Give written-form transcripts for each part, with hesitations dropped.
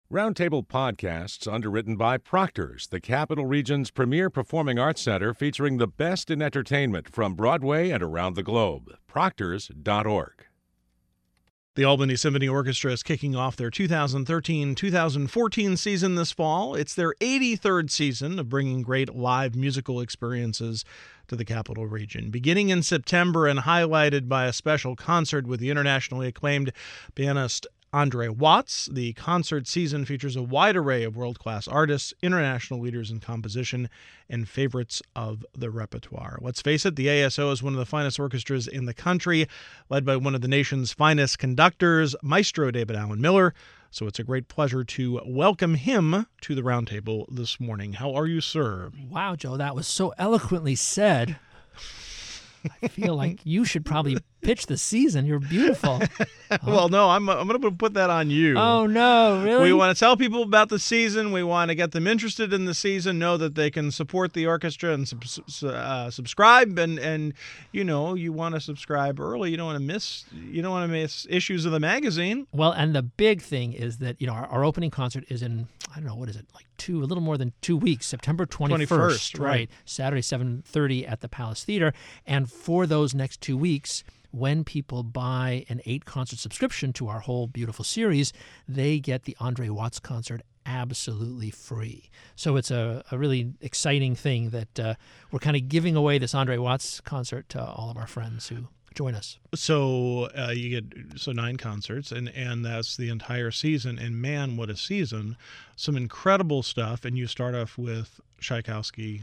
Roundtable Podcasts, underwritten by Proctor's, the Capital Region's premier performing arts center featuring the best in entertainment from Broadway and around the globe. Proctors.org. The Albany Symphony Orchestra is kicking off their 2013-2014 season this fall. It's their 83rd season of bringing great live musical experiences to the Capital Region, beginning in September and highlighted by a special concert with the internationally acclaimed pianist Andre Watts. The concert season features a wide array of world-class artists, international leaders in composition, and favorites of the repertoire. Let's face it, the ASO is one of the finest orchestras in the country, led by one of the nation's finest conductors, Maestro David Allen Miller. So it's a great pleasure to welcome him to the roundtable this morning. How are you, sir? Wow, Joe, that was so eloquently said. I feel like you should probably pitch the season. You're beautiful. Well, no, I'm going to put that on you. Oh, no, really? We want to tell people about the season. We want to get them interested in the season, know that they can support the orchestra and subscribe. And you know, you want to subscribe early. You don't want to miss issues of the magazine. Well, and the big thing is that, our opening concert is in, I don't know, what is it, like a little more than 2 weeks, September 21st, right. Saturday, 7:30 at the Palace Theater. And for those next 2 weeks, when people buy an 8-concert subscription to our whole beautiful series, they get the Andre Watts concert absolutely free. So it's a really exciting thing that we're kind of giving away this Andre Watts concert to all of our friends who join us. So you get 9 concerts, and that's the entire season. And man, what a season! Some incredible stuff. And you start off with Tchaikovsky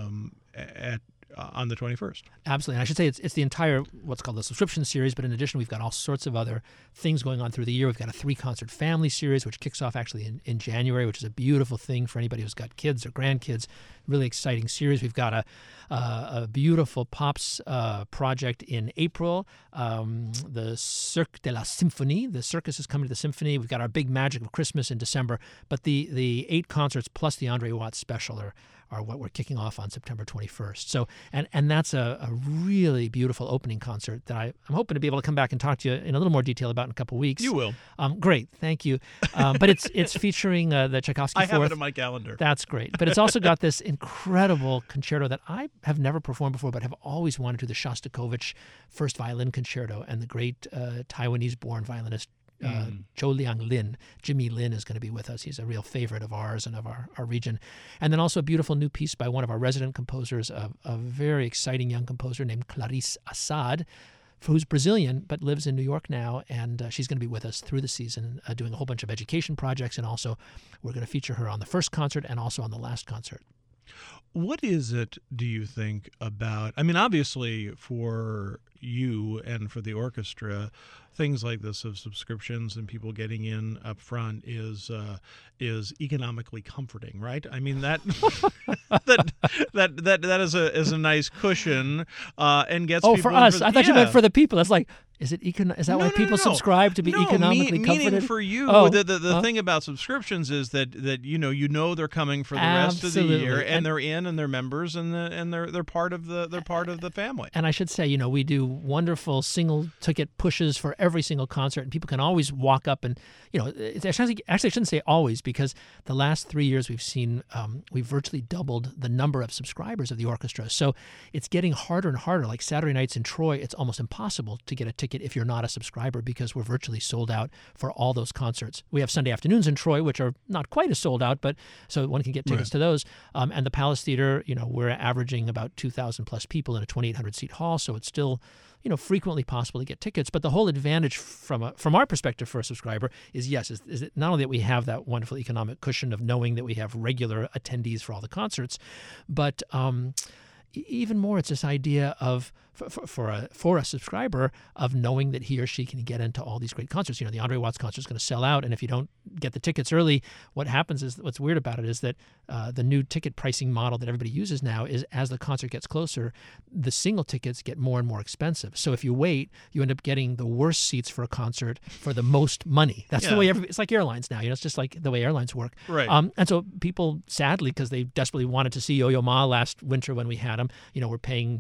on the 21st. Absolutely. And I should say it's the entire what's called the subscription series, but in addition, we've got all sorts of other things going on through the year. We've got a 3-concert family series, which kicks off actually in January, which is a beautiful thing for anybody who's got kids or grandkids. Really exciting series. We've got a beautiful Pops project in April, the Cirque de la Symphonie. The circus is coming to the symphony. We've got our big Magic of Christmas in December, but the 8 concerts plus the Andre Watts special are what we're kicking off on September 21st. So, and that's a really beautiful opening concert that I'm hoping to be able to come back and talk to you in a little more detail about in a couple weeks. You will. Great, thank you. But it's featuring the Tchaikovsky Fourth. I have it in my calendar. That's great. But it's also got this incredible concerto that I have never performed before, but have always wanted to, the Shostakovich First Violin Concerto, and the great Taiwanese-born violinist Zhou Liang Lin. Jimmy Lin is going to be with us. He's a real favorite of ours and of our region. And then also a beautiful new piece by one of our resident composers, a very exciting young composer named Clarice Assad, who's Brazilian but lives in New York now, and she's going to be with us through the season doing a whole bunch of education projects, and also we're going to feature her on the first concert and also on the last concert. What is it, do you think, about, I mean, obviously for you and for the orchestra, things like this of subscriptions and people getting in up front is economically comforting, right? I mean, that that is a nice cushion and gets people for us. I thought you meant yeah. for the people. That's like, is that why people subscribe to be economically comforted? Meaning for you, the thing about subscriptions is that you know they're coming for the rest of the year, and they're in, and they're members, and they're part of the family. And I should say, we do wonderful single ticket pushes for every single concert, and people can always walk up and it's actually I shouldn't say always, because the last 3 years we've seen we've virtually doubled the number of subscribers of the orchestra. So it's getting harder and harder. Like Saturday nights in Troy, it's almost impossible to get a ticket if you're not a subscriber, because we're virtually sold out for all those concerts. We have Sunday afternoons in Troy, which are not quite as sold out, but so one can get tickets to those. And the Palace Theater, we're averaging about 2,000 plus people in a 2,800 seat hall, so it's still frequently possible to get tickets. But the whole advantage from our perspective for a subscriber is it not only that we have that wonderful economic cushion of knowing that we have regular attendees for all the concerts, but even more, it's this idea of for a subscriber of knowing that he or she can get into all these great concerts. The Andre Watts concert is going to sell out, and if you don't get the tickets early, what happens is, what's weird about it is that the new ticket pricing model that everybody uses now is, as the concert gets closer, the single tickets get more and more expensive. So if you wait, you end up getting the worst seats for a concert for the most money. That's the way it's like airlines now. It's just like the way airlines work. Right. And so people, sadly, because they desperately wanted to see Yo-Yo Ma last winter when we had him, we're paying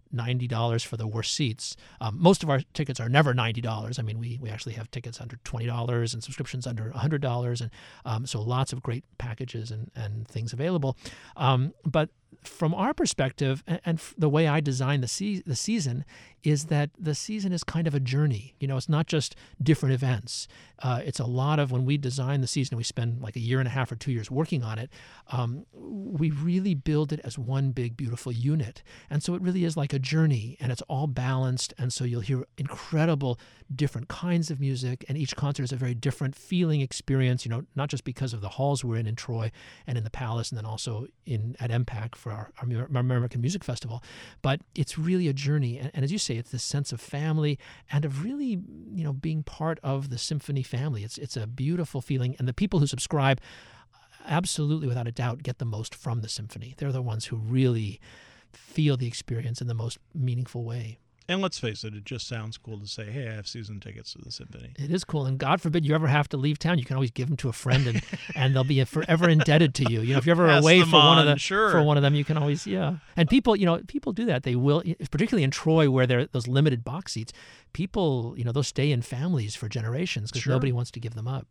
$90 for the worst seats. Most of our tickets are never $90. I mean, we actually have tickets under $20 and subscriptions under $100, and so lots of great packages and things available. But from our perspective, and the way I design the season, is that the season is kind of a journey. It's not just different events. It's a lot of, when we design the season, we spend like a year and a half or 2 years working on it. We really build it as one big, beautiful unit. And so it really is like a journey, and it's all balanced. And so you'll hear incredible different kinds of music, and each concert is a very different feeling experience, not just because of the halls we're in Troy and in the Palace, and then also at MPAC for our American Music Festival. But it's really a journey. And as you say, it's this sense of family and of really, being part of the symphony family. It's a beautiful feeling. And the people who subscribe, absolutely, without a doubt, get the most from the symphony. They're the ones who really feel the experience in the most meaningful way. And let's face it just sounds cool to say, hey, I have season tickets to the symphony. It is cool. And God forbid you ever have to leave town, you can always give them to a friend, and they'll be forever indebted to you. If you're ever away for one of them, you can always, And people do that. They will, particularly in Troy, where there are those limited box seats. People, they'll stay in families for generations because nobody wants to give them up.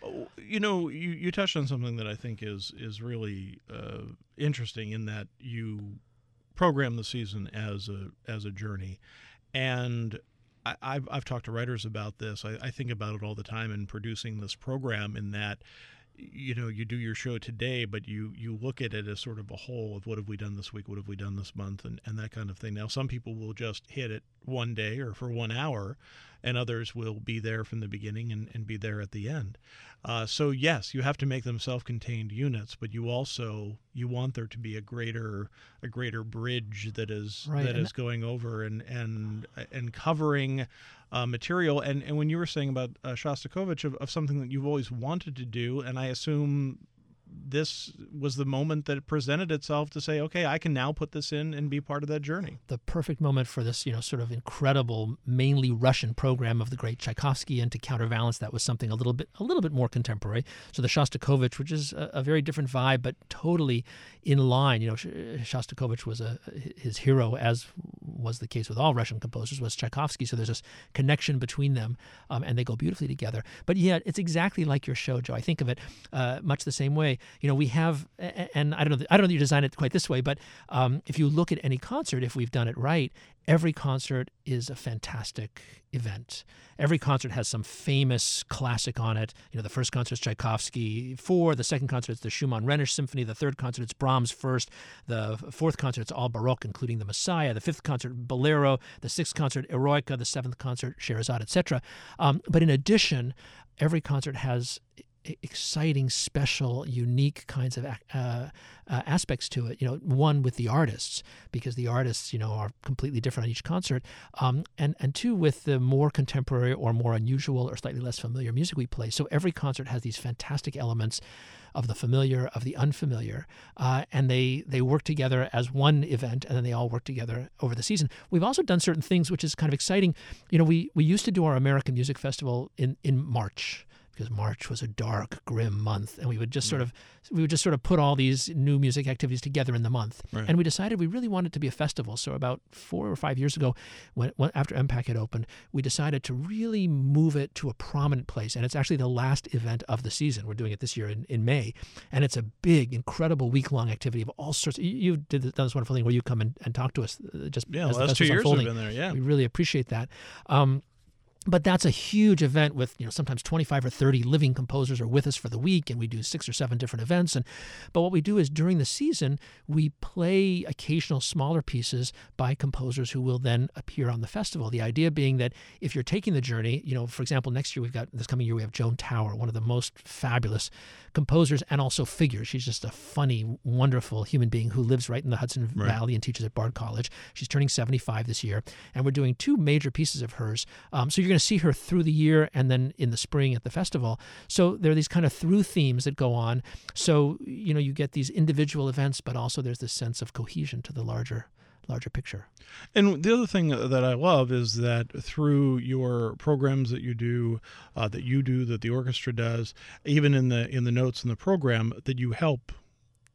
You touched on something that I think is really interesting, in that you program the season as a journey. And I've talked to writers about this. I think about it all the time in producing this program, in that you do your show today, but you look at it as sort of a whole of what have we done this week, what have we done this month, and that kind of thing. Now, some people will just hit it one day or for 1 hour, and others will be there from the beginning and be there at the end. So yes, you have to make them self-contained units, but you want there to be a greater bridge that is going over and covering material. And when you were saying about Shostakovich, of something that you've always wanted to do, and I assume this was the moment that it presented itself to say, okay, I can now put this in and be part of that journey. The perfect moment for this, sort of incredible, mainly Russian program of the great Tchaikovsky, and to counterbalance that was something a little bit more contemporary. So the Shostakovich, which is a very different vibe, but totally in line. Shostakovich was his hero, as was the case with all Russian composers, was Tchaikovsky. So there's this connection between them, and they go beautifully together. But yeah, it's exactly like your show, Joe. I think of it much the same way. We have, and I don't know that you design it quite this way, but if you look at any concert, if we've done it right, every concert is a fantastic event. Every concert has some famous classic on it. The first concert is Tchaikovsky 4, the second concert is the Schumann-Renish Symphony, the third concert is Brahms First, the fourth concert is all Baroque, including the Messiah, the fifth concert Bolero, the sixth concert Eroica, the seventh concert Scheherazade, etc. But in addition, every concert has exciting, special, unique kinds of aspects to it. One, with the artists, because the artists, are completely different on each concert, and two, with the more contemporary or more unusual or slightly less familiar music we play. So every concert has these fantastic elements of the familiar, of the unfamiliar, and they work together as one event, and then they all work together over the season. We've also done certain things which is kind of exciting. We used to do our American Music Festival in March, because March was a dark, grim month, and we would just sort of put all these new music activities together in the month. Right. And we decided we really wanted it to be a festival. So about 4 or 5 years ago, when after MPAC had opened, we decided to really move it to a prominent place. And it's actually the last event of the season. We're doing it this year in May, and it's a big, incredible week-long activity of all sorts. You done this wonderful thing where you come and talk to us just as the last 2 years unfolding. we've been there. Yeah, we really appreciate that. But that's a huge event with, sometimes 25 or 30 living composers are with us for the week, and we do 6 or 7 different events. But what we do is during the season, we play occasional smaller pieces by composers who will then appear on the festival. The idea being that if you're taking the journey, for example, this coming year, we have Joan Tower, one of the most fabulous composers and also figures. She's just a funny, wonderful human being who lives right in the Hudson Valley and teaches at Bard College. She's turning 75 this year, and we're doing 2 major pieces of hers. So you're going to see her through the year and then in the spring at the festival. So there are these kind of through themes that go on. So, you get these individual events, but also there's this sense of cohesion to the larger picture. And the other thing that I love is that through your programs that you do, that the orchestra does, even in the notes in the program, that you help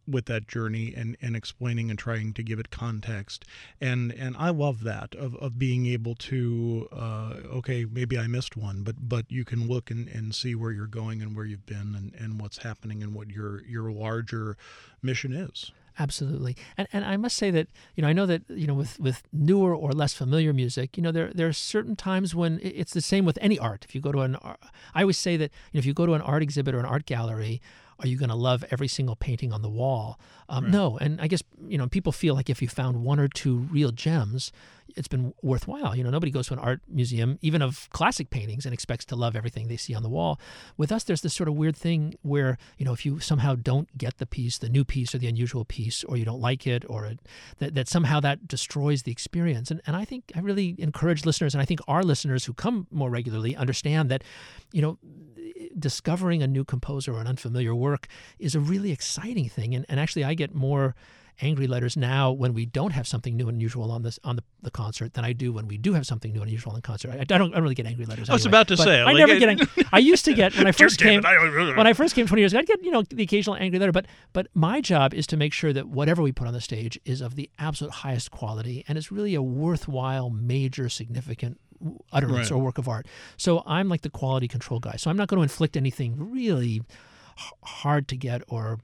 with that journey and explaining and trying to give it context. And I love that of being able to, okay, maybe I missed one, but you can look and see where you're going and where you've been and what's happening and what your larger mission is. Absolutely. And I must say that, I know that, with newer or less familiar music, there are certain times when it's the same with any art. If you go to I always say that, if you go to an art exhibit or an art gallery, are you going to love every single painting on the wall? Right. No. And I guess, people feel like if you found one or two real gems, it's been worthwhile. Nobody goes to an art museum, even of classic paintings, and expects to love everything they see on the wall. With us, there's this sort of weird thing where, if you somehow don't get the piece, the new piece or the unusual piece, or you don't like it, or that somehow that destroys the experience. And I think I really encourage listeners, and I think our listeners who come more regularly understand that, discovering a new composer or an unfamiliar work is a really exciting thing. And actually, I get more angry letters now when we don't have something new and unusual on the concert than I do when we do have something new and unusual on the concert. I don't really get angry letters. I was anyway, about to say, I never get angry. I used to get when I first came. When I first came 20 years ago, I'd get the occasional angry letter. But my job is to make sure that whatever we put on the stage is of the absolute highest quality and is really a worthwhile, major, significant utterance or work of art. So I'm like the quality control guy. So I'm not going to inflict anything really hard to get or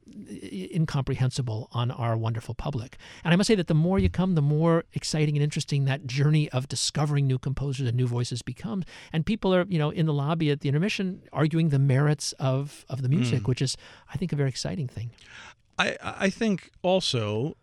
incomprehensible on our wonderful public. And I must say that the more you come, the more exciting and interesting that journey of discovering new composers and new voices becomes. And people are, in the lobby at the intermission arguing the merits of the music, which is, I think, a very exciting thing. I think also,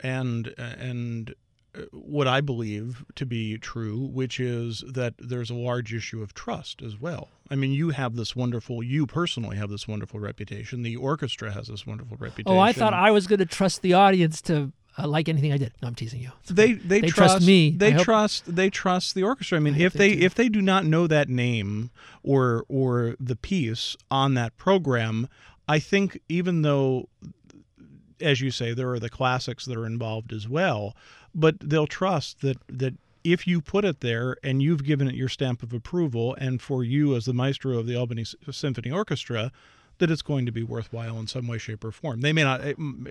and what I believe to be true, which is that there's a large issue of trust as well. I mean, you personally have this wonderful reputation. The orchestra has this wonderful reputation. Oh, I thought I was going to trust the audience to like anything I did. No, I'm teasing you. They trust me. They trust the orchestra. I mean, if they do not know that name or the piece on that program, I think even though, as you say, there are the classics that are involved as well, but they'll trust that if you put it there and you've given it your stamp of approval, and for you as the maestro of the Albany Symphony Orchestra, that it's going to be worthwhile in some way, shape, or form. They may not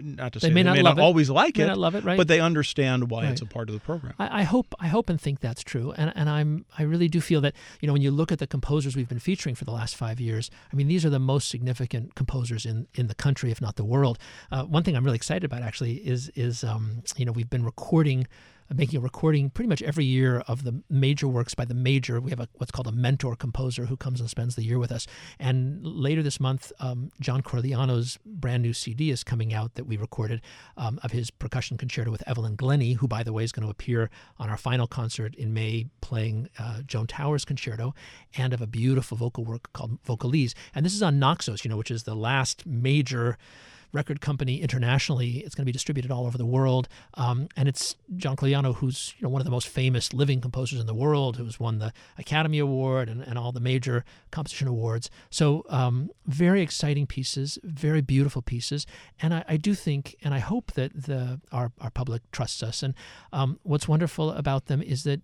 always like it, love it, right? But they understand why it's a part of the program. I hope and think that's true, and I really do feel that when you look at the composers we've been featuring for the last 5 years, I mean, these are the most significant composers in the country, if not the world. One thing I'm really excited about actually is we've been making a recording pretty much every year of the major works by the major. We have what's called a mentor composer who comes and spends the year with us. And later this month, John Corigliano's brand new CD is coming out that we recorded of his percussion concerto with Evelyn Glennie, who, by the way, is going to appear on our final concert in May playing Joan Towers' concerto, and of a beautiful vocal work called Vocalese. And this is on Naxos, which is the last major record company internationally. It's going to be distributed all over the world. And it's John Corigliano, who's one of the most famous living composers in the world, who's won the Academy Award and all the major composition awards. So very exciting pieces, very beautiful pieces. And I do think, and I hope that our public trusts us. And what's wonderful about them is that,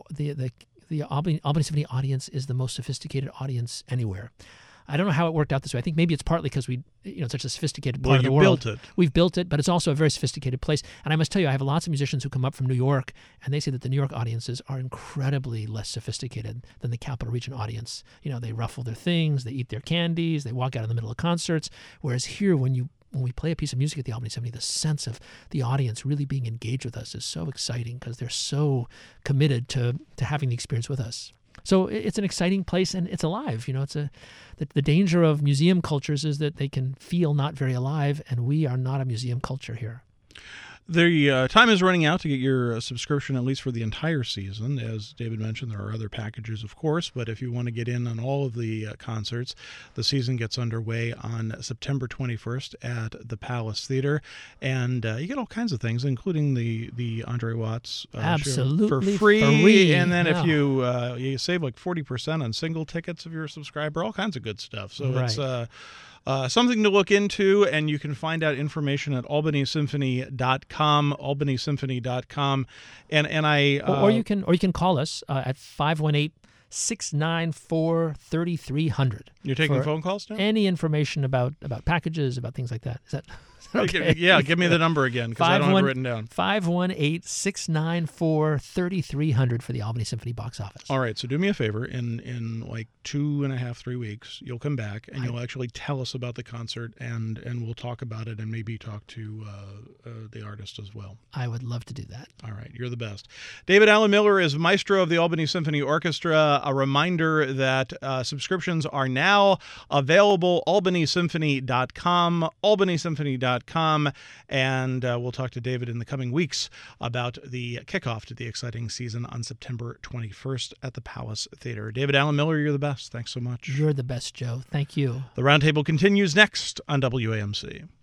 the Albany Symphony audience is the most sophisticated audience anywhere. I don't know how it worked out this way. I think maybe it's partly because it's such a sophisticated part of the world. We've built it, but it's also a very sophisticated place. And I must tell you, I have lots of musicians who come up from New York, and they say that the New York audiences are incredibly less sophisticated than the Capital Region audience. They ruffle their things, they eat their candies, they walk out in the middle of concerts. Whereas here, when we play a piece of music at the Albany Symphony, the sense of the audience really being engaged with us is so exciting because they're so committed to having the experience with us. So it's an exciting place, and it's alive. It's the danger of museum cultures is that they can feel not very alive, and we are not a museum culture here. The time is running out to get your subscription, at least for the entire season. As David mentioned, there are other packages, of course, but if you want to get in on all of the concerts, the season gets underway on September 21st at the Palace Theater, and you get all kinds of things, including the Andre Watts absolutely for free. And then if you save like 40% on single tickets if you're a subscriber, all kinds of good stuff. So it's something to look into, and you can find out information at albanysymphony.com, albanysymphony.com, or you can call us at 518 518-694-3300. You're taking for phone calls now? Any information about packages, about things like that. Is that okay? Yeah, give me the number again because I don't have it written down. 518-694-3300 for the Albany Symphony box office. All right, so do me a favor. In like 2.5, 3 weeks, you'll come back and you'll actually tell us about the concert, and we'll talk about it and maybe talk to the artist as well. I would love to do that. All right, you're the best. David Alan Miller is maestro of the Albany Symphony Orchestra. A reminder that subscriptions are now available, albanysymphony.com, albanysymphony.com, and we'll talk to David in the coming weeks about the kickoff to the exciting season on September 21st at the Palace Theater. David Alan Miller, you're the best. Thanks so much. You're the best, Joe. Thank you. The Roundtable continues next on WAMC.